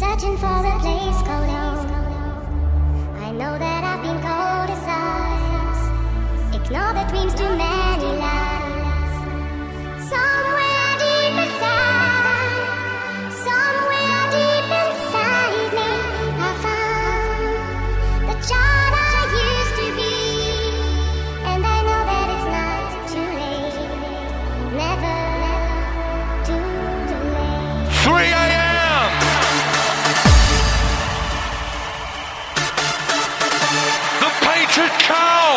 searching for a place called home. I know that I've been cold as ice. Ignore the dreams, too many lies. Somewhere deep inside, somewhere deep inside me, I found the child I used to be. And I know that it's not too late, never too late. 3 a.m. The Painted Cow.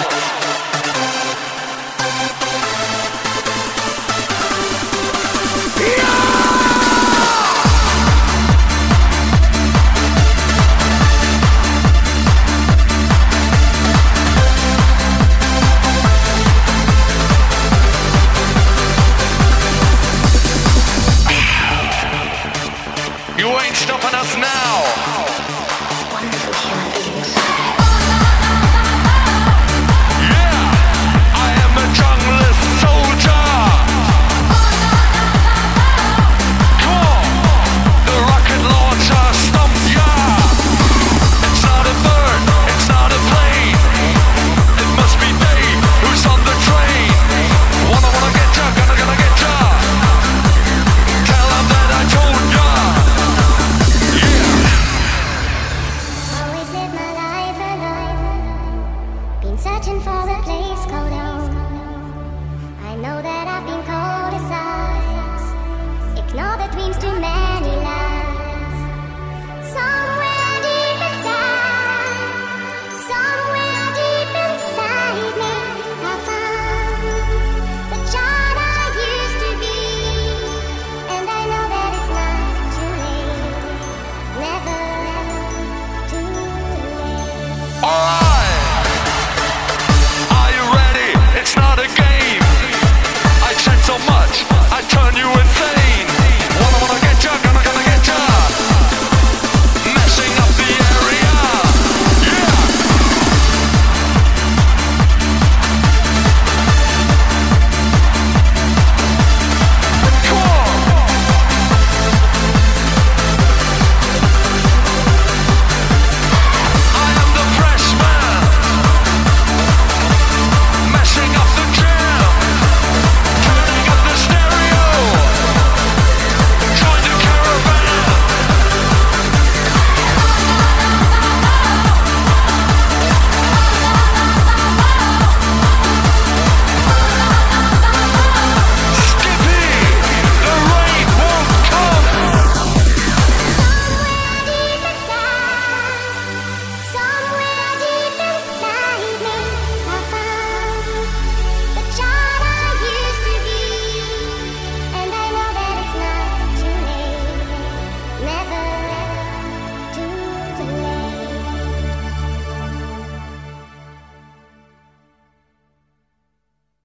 You ain't stopping us now. Wonderful human beings. Yeah, I am a junglist soldier. Come on, the rocket launcher stomp ya. It's not a bird, it's not a plane. It must be Dave who's on the train. Wanna get ya, gonna get ya. Tell him that I told ya. Always live my life alone. Been searching for a place called home. I know that I've been cold as ice. Ignore the dreams, too many